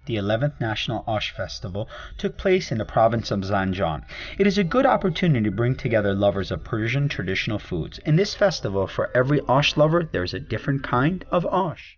The 11th National Osh Festival took place in the province of Zanjan. It is a good opportunity to bring together lovers of Persian traditional foods. In this festival, for every Osh lover, there is a different kind of Osh.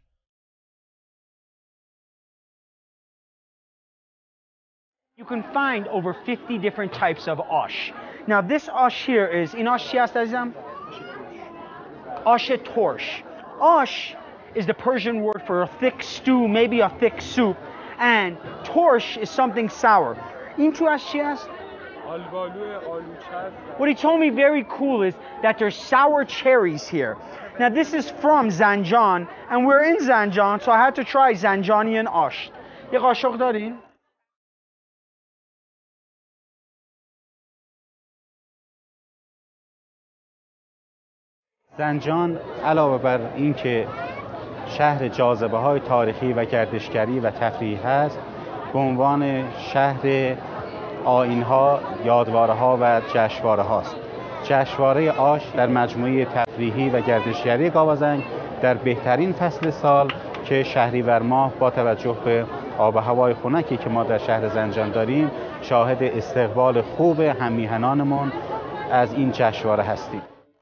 You can find over 50 different types of Osh. Now this Osh here is, in Osh chi ast azizam? Osh torsh. Osh is the Persian word for a thick stew, maybe a thick soup. And torsh is something sour. In tu Osh chi ast? What he told me very cool is that there's sour cherries here. Now this is from Zanjan, and we're in Zanjan, so I had to try Zanjanian Osh. یه قاشق دارین؟ زنجان علاوه بر اینکه شهر جاذبه‌های تاریخی و گردشگری و تفریحی است، به عنوان شهر آیین‌ها، یادواره‌ها و جشنواره‌ها است. جشنواره آش در مجموعه تفریحی و گردشگری گاوزنگ در بهترین فصل سال که شهریور ماه با توجه به آب و هوای خنکی که ما در شهر زنجان داریم، شاهد استقبال خوب هم‌میهنانمون از این جشنواره هستیم.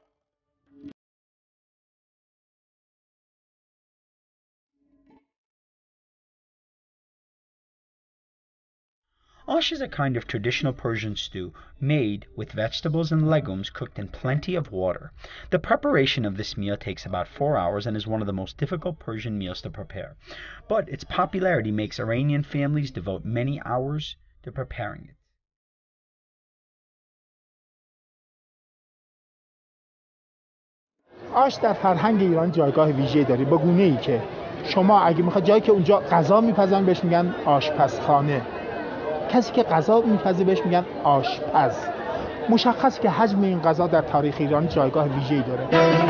Osh is a kind of traditional Persian stew made with vegetables and legumes cooked in plenty of water. The preparation of this meal takes about 4 hours and is one of the most difficult Persian meals to prepare. But its popularity makes Iranian families devote many hours to preparing it. آش در فرهنگ ایران جایگاه ویژه‌ای داره، به گونه‌ای که شما اگه میخواد جایی که اونجا غذا میپزن بهش میگن آشپزخانه، کسی که غذا میپزه بهش میگن آشپز. مشخصه که حجم این غذا در تاریخ ایران جایگاه ویژه‌ای داره.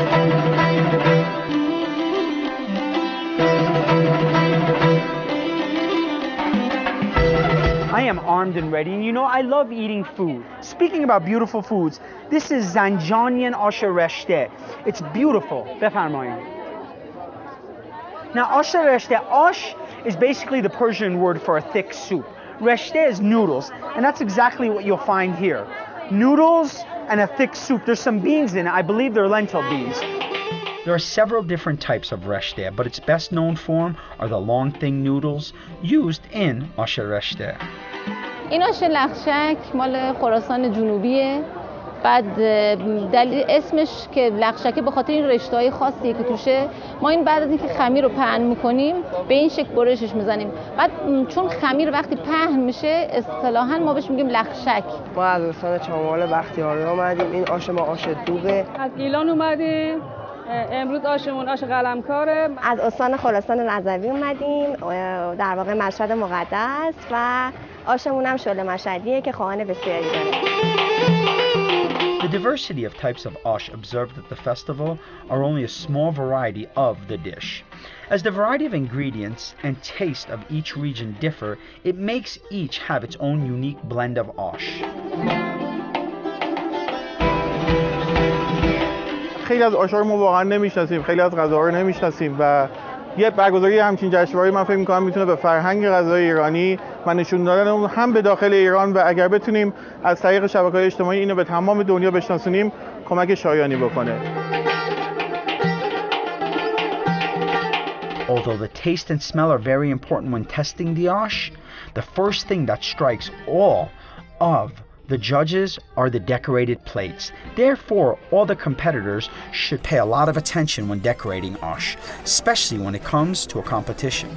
I am armed and ready, and you know I love eating food. Speaking about beautiful foods, this is Zanjanian Osh Reshte. It's beautiful. بفرمایید. Now Osh Reshte, Osh is basically the Persian word for a thick soup. Reshte is noodles, and that's exactly what you'll find here. Noodles and a thick soup. There's some beans in it. I believe they're lentil beans. There are several different types of reshte, but its best known form are the long thin noodles used in Osh Reshte. این آش لخشک مال خراسان جنوبیه. بعد دلیل اسمش که لخشکه به خاطر این رشته‌های خاصیه که توشه. ما این بعد از اینکه خمیر رو پهن می‌کنیم به این شکل برشش می‌زنیم. بعد چون خمیر وقتی پهن میشه اصطلاحاً ما بهش میگیم لخشک. ما از استان چامال بختیاری اومدیم. این آش ما آش دوغه. از گیلان اومدیم. امروز آشمون آش قلمکاره. از استان خراسان رضوی اومدیم، در واقع مشهد مقدس، و آشمون هم شله مشهدیه که خواهان بسیاری داره. The diversity of types of Osh observed at the festival are only a small variety of the dish. As the variety of ingredients and taste of each region differ, it makes each have its own unique blend of Osh. خیلی از آش‌ها رو ما واقعا نمی‌شناسیم، خیلی از غذاها رو نمی‌شناسیم و یه برگزاری همچین جشنواره‌ای من فکر می‌کنم میتونه به فرهنگ غذای ایرانی و نشون دادن اون هم به داخل ایران و اگر بتونیم از طریق شبکه‌های اجتماعی اینو به تمام دنیا بشناسونیم کمک شایانی بکنه. Although the taste and smell are very important when testing the Osh, the first thing that strikes all of the judges are the decorated plates. Therefore, all the competitors should pay a lot of attention when decorating Osh, especially when it comes to a competition.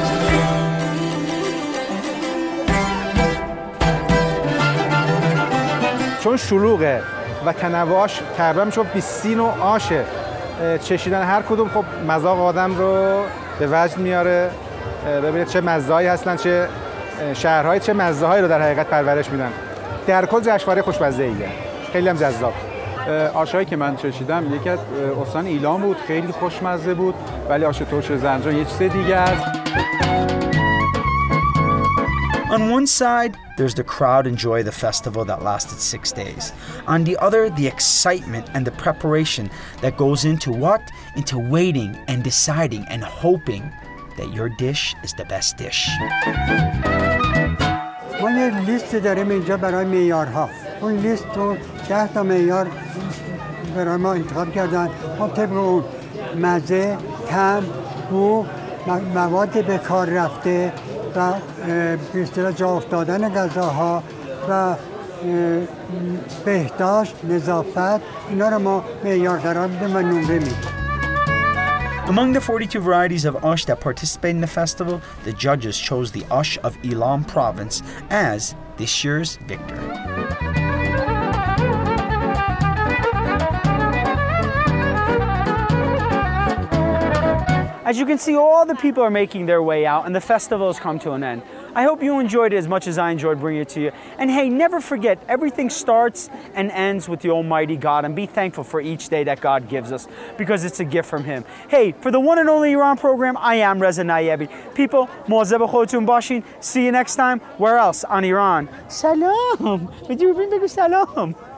چون شلوغه و تنوعش تقریبا میشه 20 نوع آشه، چشیدن هر کدوم خب مذاق آدم رو به وجد میاره. ببینید چه مزه‌هایی هستن، چه شهرهای چه مزه‌هایی رو در حقیقت پرورش میدن. در کل جشنواره خوشمزه‌ایه، خیلی هم جذاب. آشایی که من چشیدم یکی از استان ایلام بود، خیلی خوشمزه بود، ولی آش ترش زنجان یه چیز دیگه است. On one side, there's the crowd enjoy the festival that lasted 6 days. On the other, the excitement and the preparation that goes into what? Into waiting and deciding and hoping that your dish is the best dish. ما یه لیست داریم اینجا برای معیارها. اون لیست رو 10 تا معیار برای ما انتخاب کردن. ما طبق اون مزه، طعم، بو، مواد به کار رفته و به اصطلاح جا افتادن غذاها و بهداشت، نظافت، اینا رو ما معیار قرار میدیم و نمره میدیم. Among the 42 varieties of ash that participate in the festival, the judges chose the ash of Ilam province as this year's victor. As you can see, all the people are making their way out and the festival has come to an end. I hope you enjoyed it as much as I enjoyed bringing it to you. And hey, never forget, everything starts and ends with the Almighty God, and be thankful for each day that God gives us because it's a gift from Him. Hey, for the one and only Iran program, I am Reza Nayebi. People, مواظب خودتون باشین. See you next time. Where else? On Iran. Salam. Salam.